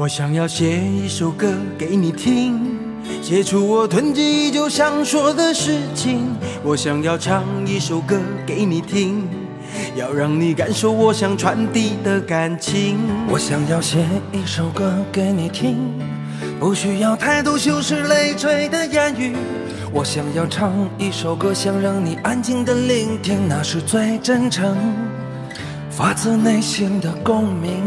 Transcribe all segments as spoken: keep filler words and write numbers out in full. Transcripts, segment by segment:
我想要写一首歌给你听，写出我囤积已久想说的事情。我想要唱一首歌给你听，要让你感受我想传递的感情。 我想要写一首歌给你听，不需要太多修饰累赘的言语。我想要唱一首歌，想让你安静的聆听，那是最真诚发自内心的共鸣。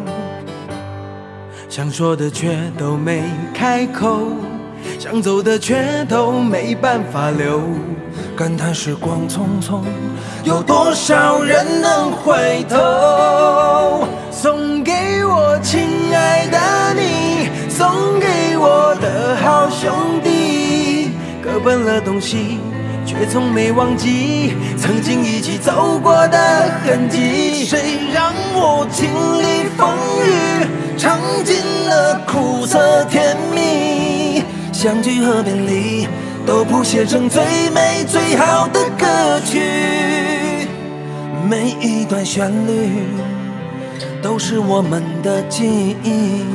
想说的却都没开口，想走的却都没办法留， 感叹时光匆匆，有多少人能回头？ 送给我亲爱的你，送给我的好兄弟，各奔了东西，却从没忘记曾经一起走过的痕迹。 谁让我经历风雨，尝尽了苦涩甜蜜，相聚和别离都谱写成最美最好的歌曲。每一段旋律都是我们的记忆。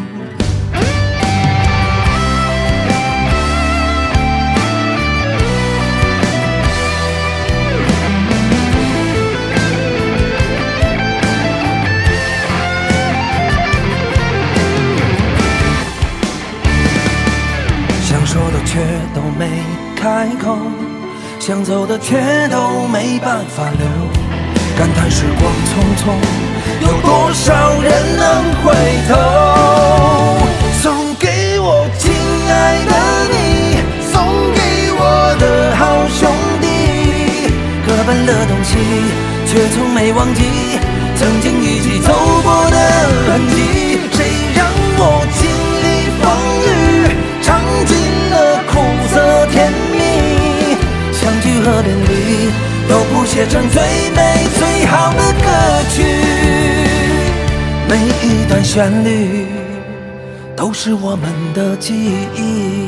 想说的却都没开口，想走的却都没办法留，感叹时光匆匆，有多少人能回头？送给我亲爱的你，送给我的好兄弟，各奔的东西，却从没忘记曾经一起走过的痕迹。谁让我经历风雨，尝尽了苦涩甜蜜，相聚和别离都谱写成最美最好的歌曲。每一段旋律都是我们的记忆。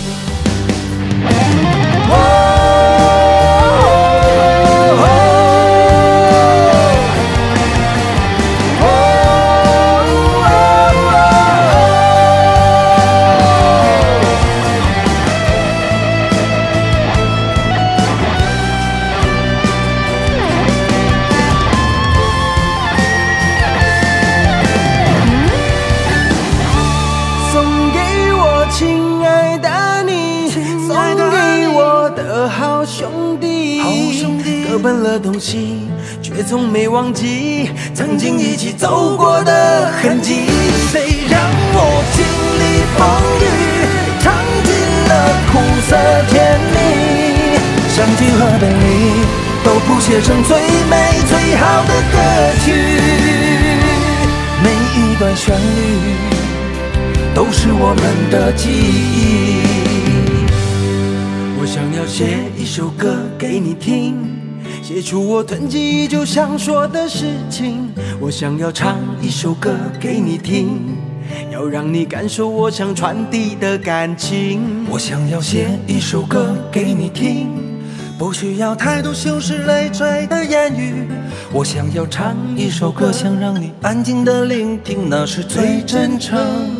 兄弟，各奔了东西，却从没忘记曾经一起走过的痕迹。 谁让我经历风雨，尝尽了苦涩甜蜜，相聚和别离都谱写成最美最好的歌曲。每一段旋律都是我们的记忆。 我想要写一首歌给你听，写出我囤积已久想说的事情。我想要唱一首歌给你听，要让你感受我想传递的感情。 我想要写一首歌给你听，不需要太多修饰累赘的言语。我想要唱一首歌，想让你安静的聆听，那是最真诚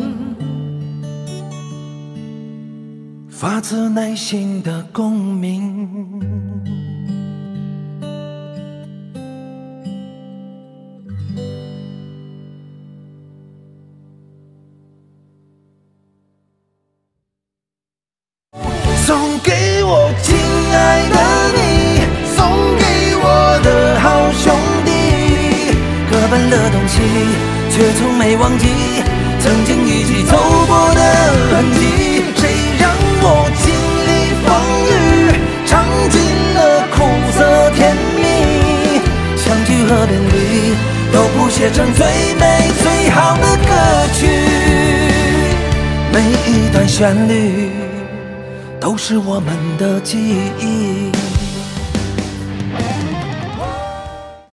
发自内心的共鸣。送给我亲爱的你，送给我的好兄弟，各奔的东西，却从没忘记曾经一起走过的痕迹。谁让我经历风雨，尝尽了苦涩甜蜜，相聚和别离都谱写成最美最好的歌曲。每一段旋律都是我们的记忆。